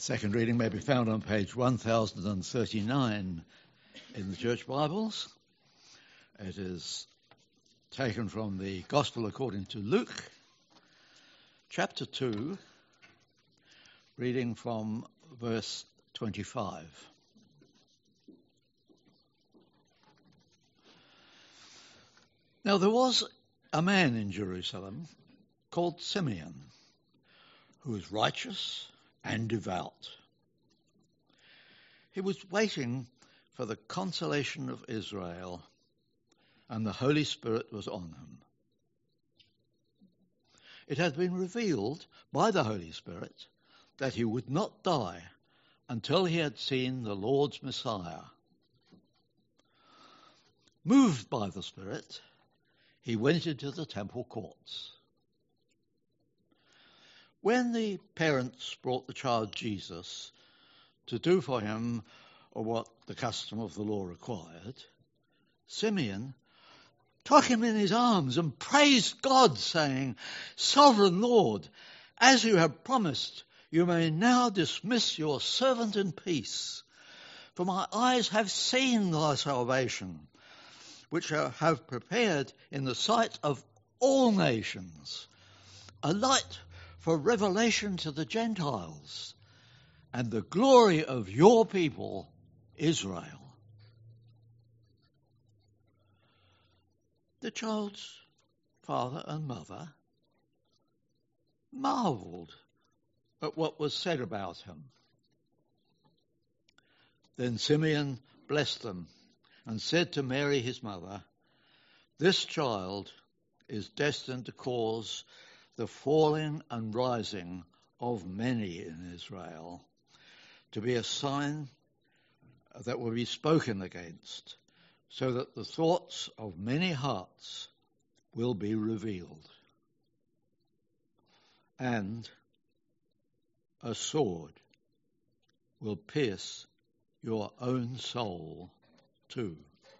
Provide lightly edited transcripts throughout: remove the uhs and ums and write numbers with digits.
Second reading may be found on page 1039 in the Church Bibles. It is taken from the Gospel according to Luke, chapter 2, reading from verse 25. Now there was a man in Jerusalem called Simeon, who was righteous and devout. He was waiting for the consolation of Israel, and the Holy Spirit was on him. It had been revealed by the Holy Spirit that he would not die until he had seen the Lord's Messiah. Moved by the Spirit, he went into the temple courts. When the parents brought the child Jesus to do for him what the custom of the law required, Simeon took him in his arms and praised God, saying, "Sovereign Lord, as you have promised, you may now dismiss your servant in peace. For my eyes have seen thy salvation, which you have prepared in the sight of all nations, a light for revelation to the Gentiles, and the glory of your people, Israel." The child's father and mother marveled at what was said about him. Then Simeon blessed them and said to Mary his mother, "This child is destined to cause the falling and rising of many in Israel, to be a sign that will be spoken against, so that the thoughts of many hearts will be revealed. And a sword will pierce your own soul too."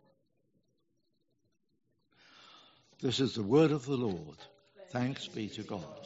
This is the word of the Lord. Thanks be to God.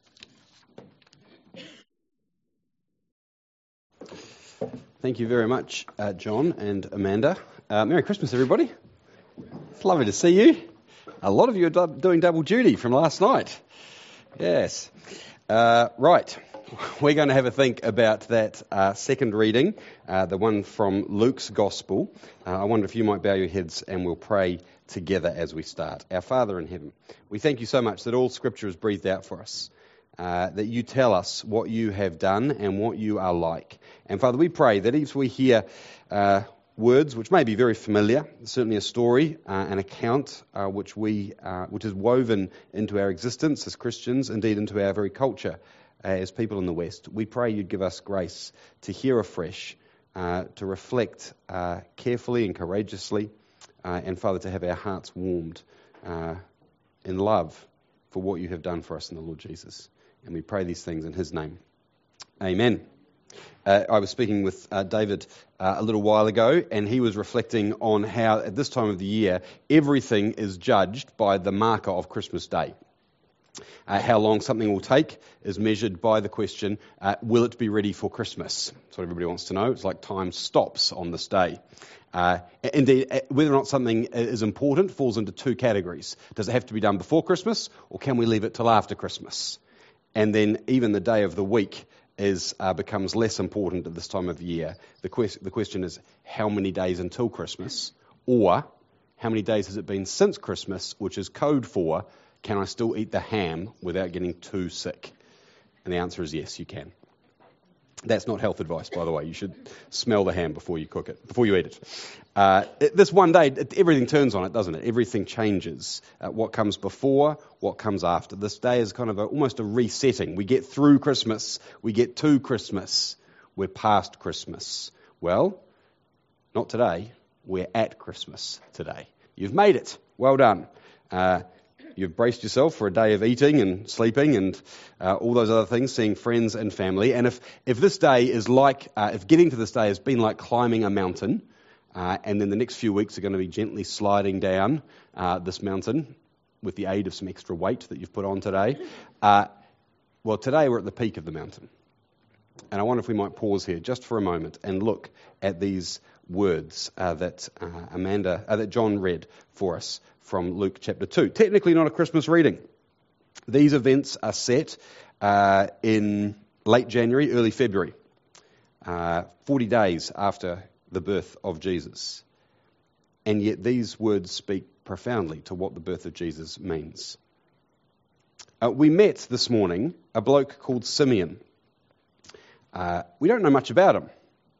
Thank you very much, John and Amanda. Merry Christmas, everybody. It's lovely to see you. A lot of you are doing double duty from last night. Yes. Right. We're going to have a think about that second reading, the one from Luke's Gospel. I wonder if you might bow your heads and we'll pray together as we start. Our Father in heaven, we thank you so much that all Scripture is breathed out for us, that you tell us what you have done and what you are like. And Father, we pray that as we hear words which may be very familiar, certainly a story, an account which is woven into our existence as Christians, indeed into our very culture as people in the West, we pray you'd give us grace to hear afresh, to reflect carefully and courageously, and Father, to have our hearts warmed in love for what you have done for us in the Lord Jesus. And we pray these things in his name. Amen. I was speaking with David a little while ago, and he was reflecting on how at this time of the year, everything is judged by the marker of Christmas Day. How long something will take is measured by the question, will it be ready for Christmas? That's what everybody wants to know. It's like time stops on this day. Indeed, whether or not something is important falls into two categories. Does it have to be done before Christmas, or can we leave it till after Christmas? And then even the day of the week becomes less important at this time of the year. The question is, how many days until Christmas? Or, how many days has it been since Christmas, which is code for, can I still eat the ham without getting too sick? And the answer is yes, you can. That's not health advice, by the way. You should smell the ham before you cook it, before you eat it. This one day, everything turns on it, doesn't it? Everything changes. What comes before, what comes after. This day is kind of almost a resetting. We get through Christmas, we get to Christmas, we're past Christmas. Well, not today. We're at Christmas today. You've made it. Well done. You've braced yourself for a day of eating and sleeping and all those other things, seeing friends and family. And if this day is like, if getting to this day has been like climbing a mountain, and then the next few weeks are going to be gently sliding down this mountain with the aid of some extra weight that you've put on today, well, today we're at the peak of the mountain. And I wonder if we might pause here just for a moment and look at these words that John read for us from Luke chapter 2. Technically not a Christmas reading. These events are set in late January, early February, 40 days after the birth of Jesus. And yet these words speak profoundly to what the birth of Jesus means. We met this morning a bloke called Simeon. We don't know much about him.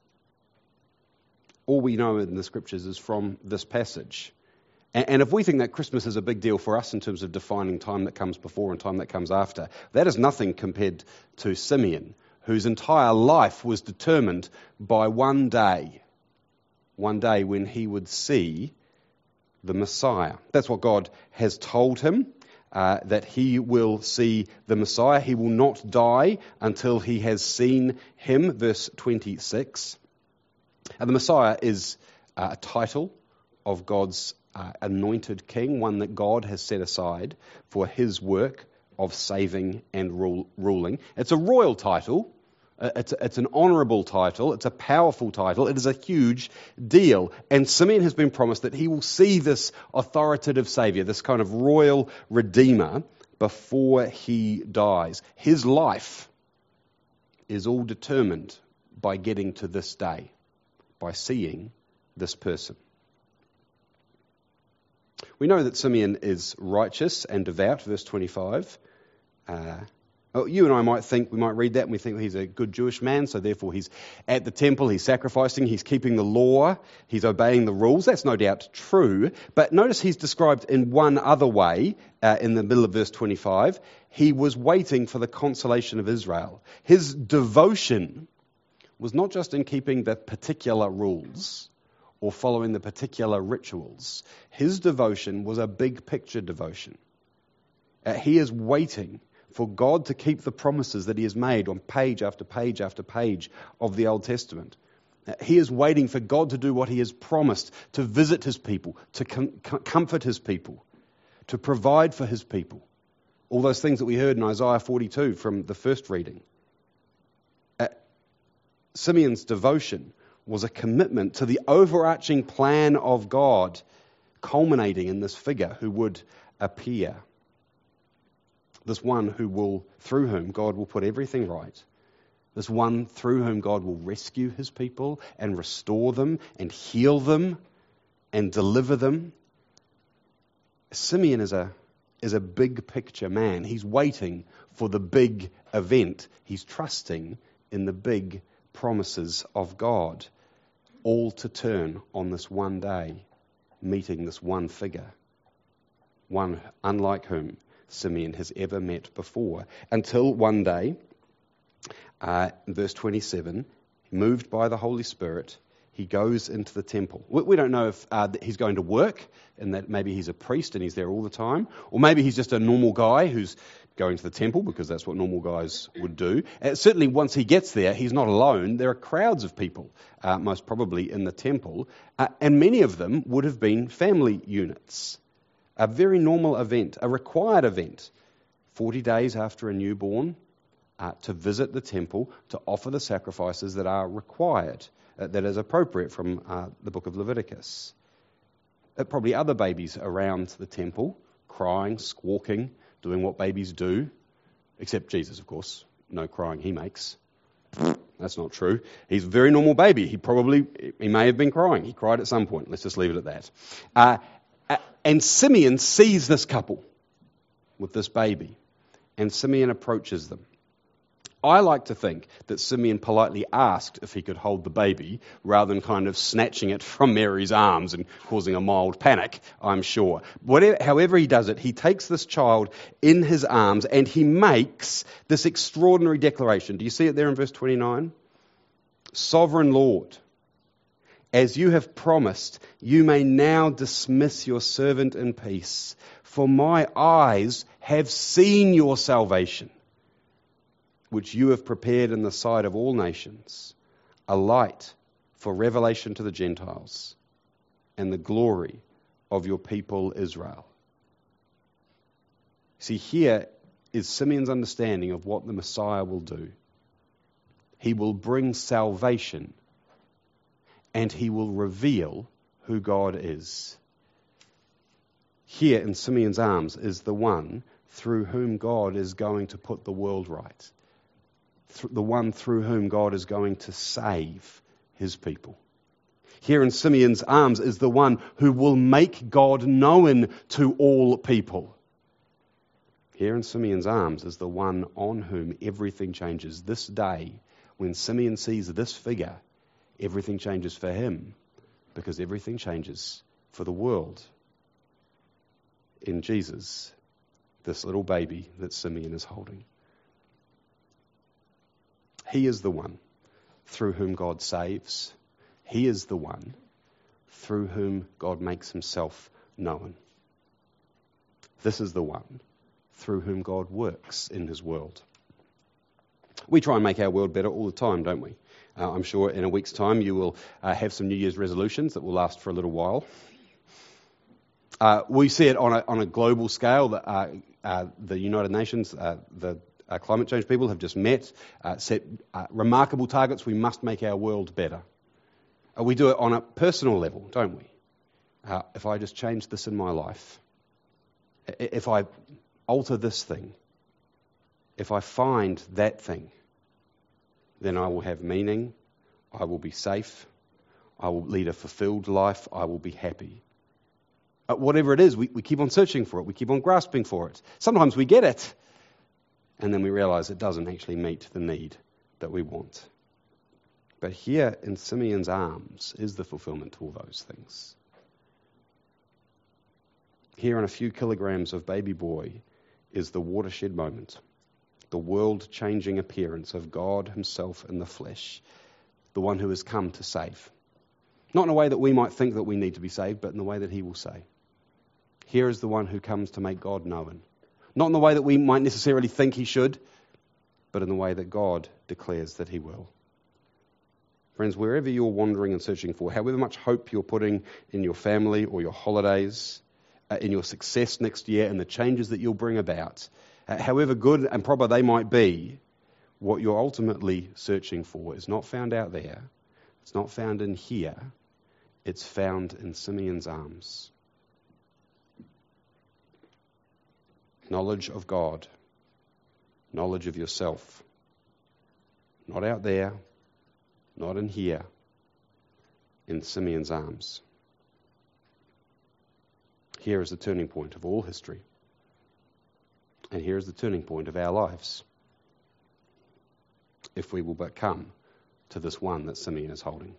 All we know in the scriptures is from this passage. And if we think that Christmas is a big deal for us in terms of defining time that comes before and time that comes after, that is nothing compared to Simeon, whose entire life was determined by one day when he would see the Messiah. That's what God has told him, that he will see the Messiah. He will not die until he has seen him, verse 26. And the Messiah is a title of God's anointed king, one that God has set aside for his work of saving and ruling. It's a royal title. It's an honourable title. It's a powerful title. It is a huge deal. And Simeon has been promised that he will see this authoritative saviour, this kind of royal redeemer, before he dies. His life is all determined by getting to this day, by seeing this person. We know that Simeon is righteous and devout, verse 25. You and I we might read that and we think he's a good Jewish man, so therefore he's at the temple, he's sacrificing, he's keeping the law, he's obeying the rules. That's no doubt true. But notice he's described in one other way in the middle of verse 25. He was waiting for the consolation of Israel. His devotion was not just in keeping the particular rules or following the particular rituals. His devotion was a big picture devotion. He is waiting for God to keep the promises that he has made on page after page after page of the Old Testament. He is waiting for God to do what he has promised, to visit his people, to comfort his people, to provide for his people. All those things that we heard in Isaiah 42 from the first reading. Simeon's devotion was a commitment to the overarching plan of God, culminating in this figure who would appear. This one through whom God will put everything right. This one through whom God will rescue his people and restore them and heal them and deliver them. Simeon is a big picture man. He's waiting for the big event. He's trusting in the big promises of God, all to turn on this one day, meeting this one figure, one unlike whom Simeon has ever met before, until one day, verse 27, moved by the Holy Spirit, he goes into the temple. We don't know if he's going to work and that maybe he's a priest and he's there all the time, or maybe he's just a normal guy who's going to the temple because that's what normal guys would do. Certainly once he gets there, he's not alone. There are crowds of people, most probably in the temple, and many of them would have been family units. A very normal event, a required event, 40 days after a newborn, to visit the temple, to offer the sacrifices that are required, that is appropriate from the book of Leviticus. Probably other babies around the temple, crying, squawking, doing what babies do, except Jesus, of course. No crying he makes. That's not true. He's a very normal baby. He may have been crying. He cried at some point. Let's just leave it at that. And Simeon sees this couple with this baby, and Simeon approaches them. I like to think that Simeon politely asked if he could hold the baby rather than kind of snatching it from Mary's arms and causing a mild panic, I'm sure. However he does it, he takes this child in his arms and he makes this extraordinary declaration. Do you see it there in verse 29? Sovereign Lord, as you have promised, you may now dismiss your servant in peace, for my eyes have seen your salvation, which you have prepared in the sight of all nations, a light for revelation to the Gentiles and the glory of your people Israel. See, here is Simeon's understanding of what the Messiah will do. He will bring salvation, and he will reveal who God is. Here in Simeon's arms is the one through whom God is going to put the world right. The one through whom God is going to save his people. Here in Simeon's arms is the one who will make God known to all people. Here in Simeon's arms is the one on whom everything changes. This day, when Simeon sees this figure, everything changes for him, because everything changes for the world in Jesus, this little baby that Simeon is holding. He is the one through whom God saves. He is the one through whom God makes himself known. This is the one through whom God works in his world. We try and make our world better all the time, don't we? I'm sure in a week's time you will have some New Year's resolutions that will last for a little while. We see it on a global scale. The United Nations, the climate change people have just met, set remarkable targets. We must make our world better. We do it on a personal level, don't we? If I just change this in my life, if I alter this thing, if I find that thing, then I will have meaning, I will be safe, I will lead a fulfilled life, I will be happy. Whatever it is, we keep on searching for it, we keep on grasping for it. Sometimes we get it, and then we realize it doesn't actually meet the need that we want. But here in Simeon's arms is the fulfillment to all those things. Here in a few kilograms of baby boy is the watershed moment, the world-changing appearance of God himself in the flesh, the one who has come to save. Not in a way that we might think that we need to be saved, but in the way that he will say. Here is the one who comes to make God known. Not in the way that we might necessarily think he should, but in the way that God declares that he will. Friends, wherever you're wandering and searching for, however much hope you're putting in your family or your holidays, in your success next year and the changes that you'll bring about, however good and proper they might be, what you're ultimately searching for is not found out there. It's not found in here. It's found in Simeon's arms. Knowledge of God. Knowledge of yourself. Not out there. Not in here. In Simeon's arms. Here is the turning point of all history. And here is the turning point of our lives. If we will but come to this one that Simeon is holding.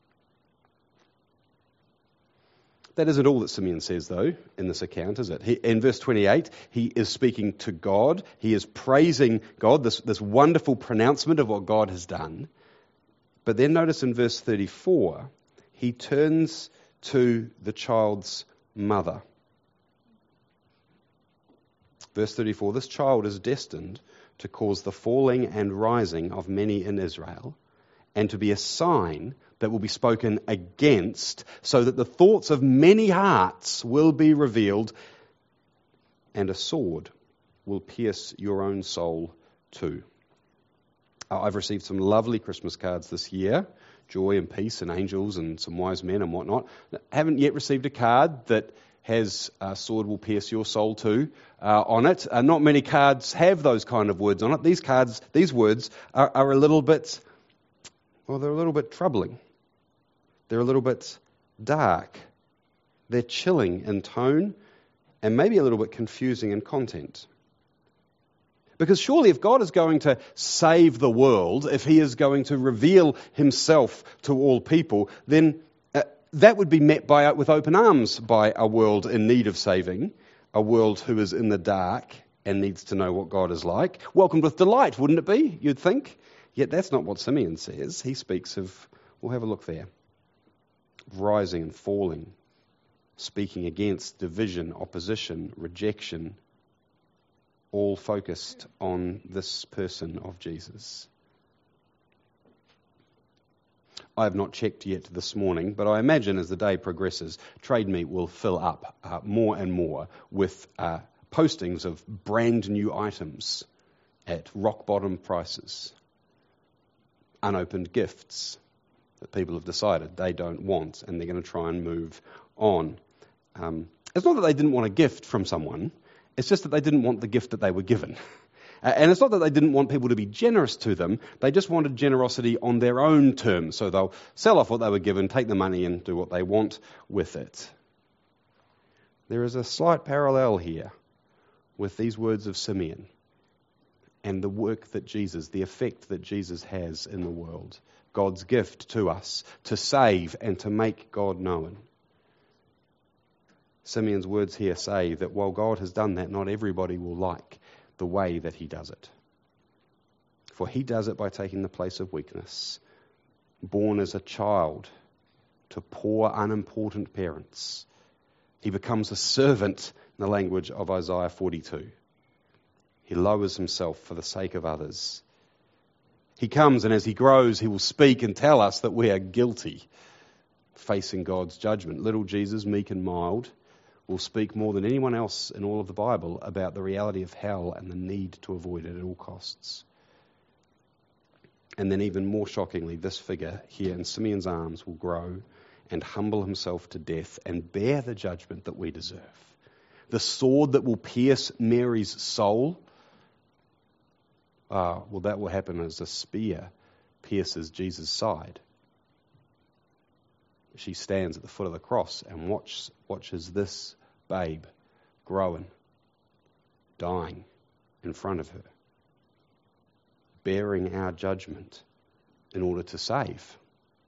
That isn't all that Simeon says, though, in this account, is it? In verse 28, he is speaking to God. He is praising God, this wonderful pronouncement of what God has done. But then notice in verse 34, he turns to the child's mother. Verse 34, this child is destined to cause the falling and rising of many in Israel, and to be a sign that will be spoken against, so that the thoughts of many hearts will be revealed, and a sword will pierce your own soul too. I've received some lovely Christmas cards this year, joy and peace and angels and some wise men and whatnot. I haven't yet received a card that has a sword will pierce your soul too on it. Not many cards have those kind of words on it. These words are a little bit, well, they're a little bit troubling. They're a little bit dark. They're chilling in tone and maybe a little bit confusing in content. Because surely if God is going to save the world, if he is going to reveal himself to all people, then that would be met with open arms by a world in need of saving, a world who is in the dark and needs to know what God is like. Welcomed with delight, wouldn't it be, you'd think? Yet that's not what Simeon says. He speaks of, we'll have a look there, rising and falling, speaking against division, opposition, rejection, all focused on this person of Jesus. I have not checked yet this morning, but I imagine as the day progresses, Trade Me will fill up more and more with postings of brand new items at rock bottom prices. unopened gifts that people have decided they don't want, and they're going to try and move on. It's not that they didn't want a gift from someone, it's just that they didn't want the gift that they were given. And it's not that they didn't want people to be generous to them, they just wanted generosity on their own terms. So they'll sell off what they were given, take the money and do what they want with it. There is a slight parallel here with these words of Simeon and the work that Jesus, the effect that Jesus has in the world. God's gift to us, to save and to make God known. Simeon's words here say that while God has done that, not everybody will like the way that he does it. For he does it by taking the place of weakness, born as a child to poor, unimportant parents. He becomes a servant, in the language of Isaiah 42. He lowers himself for the sake of others. He comes, and as he grows, he will speak and tell us that we are guilty, facing God's judgment. Little Jesus, meek and mild, will speak more than anyone else in all of the Bible about the reality of hell and the need to avoid it at all costs. And then even more shockingly, this figure here in Simeon's arms will grow and humble himself to death and bear the judgment that we deserve. The sword that will pierce Mary's soul, that will happen as a spear pierces Jesus' side. She stands at the foot of the cross and watches this babe growing, dying in front of her, bearing our judgment in order to save,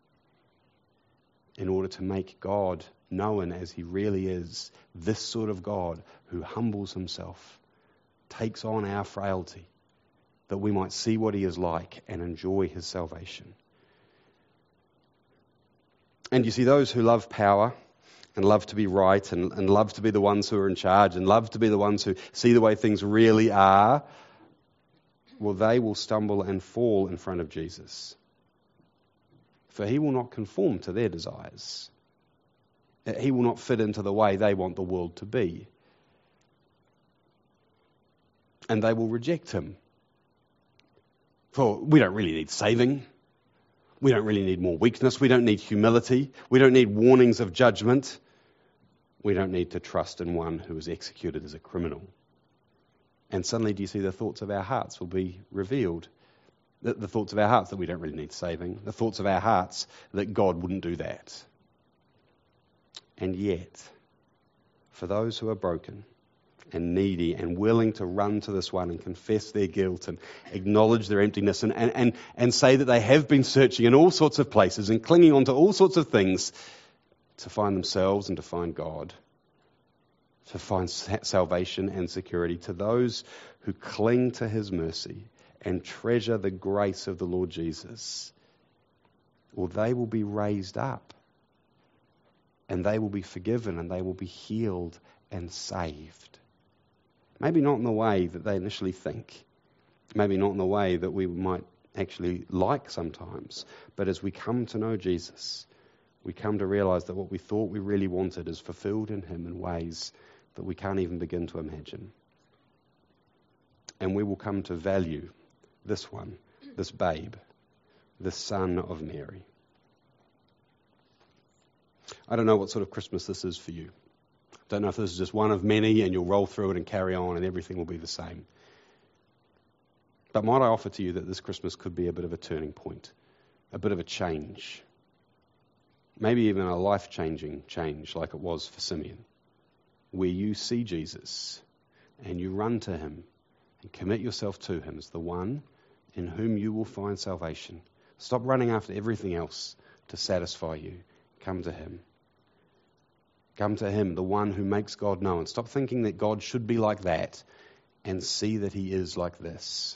in order to make God known as he really is, this sort of God who humbles himself, takes on our frailty, that we might see what he is like and enjoy his salvation. And you see, those who love power and love to be right and love to be the ones who are in charge and love to be the ones who see the way things really are, well, they will stumble and fall in front of Jesus. For he will not conform to their desires. He will not fit into the way they want the world to be. And they will reject him. For we don't really need saving. We don't really need more weakness. We don't need humility. We don't need warnings of judgment. We don't need to trust in one who is executed as a criminal. And suddenly, do you see the thoughts of our hearts will be revealed? The thoughts of our hearts that we don't really need saving. The thoughts of our hearts that God wouldn't do that. And yet, for those who are broken and needy and willing to run to this one and confess their guilt and acknowledge their emptiness and say that they have been searching in all sorts of places and clinging on to all sorts of things to find themselves and to find God, to find salvation and security, to those who cling to his mercy and treasure the grace of the Lord Jesus, well, they will be raised up and they will be forgiven and they will be healed and saved. Maybe not in the way that they initially think. Maybe not in the way that we might actually like sometimes. But as we come to know Jesus, we come to realize that what we thought we really wanted is fulfilled in him in ways that we can't even begin to imagine. And we will come to value this one, this babe, the son of Mary. I don't know what sort of Christmas this is for you. Don't know if this is just one of many and you'll roll through it and carry on and everything will be the same. But might I offer to you that this Christmas could be a bit of a turning point, a bit of a change, maybe even a life-changing change like it was for Simeon, where you see Jesus and you run to him and commit yourself to him as the one in whom you will find salvation. Stop running after everything else to satisfy you. Come to him. Come to him, the one who makes God known. Stop thinking that God should be like that and see that he is like this.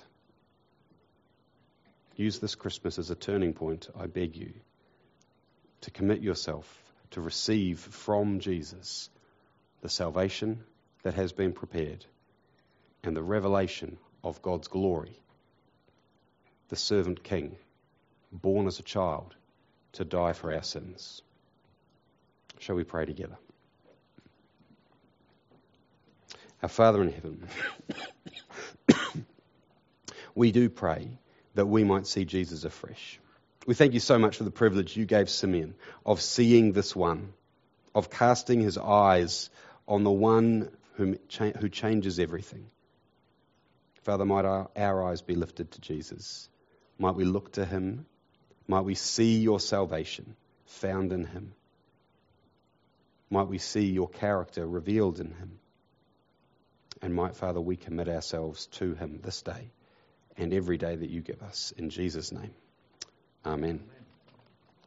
Use this Christmas as a turning point, I beg you, to commit yourself to receive from Jesus the salvation that has been prepared and the revelation of God's glory, the servant king, born as a child to die for our sins. Shall we pray together? Our Father in heaven, we do pray that we might see Jesus afresh. We thank you so much for the privilege you gave Simeon of seeing this one, of casting his eyes on the one who changes everything. Father, might our eyes be lifted to Jesus. Might we look to him. Might we see your salvation found in him. Might we see your character revealed in him. And might, Father, we commit ourselves to him this day and every day that you give us. In Jesus' name, amen.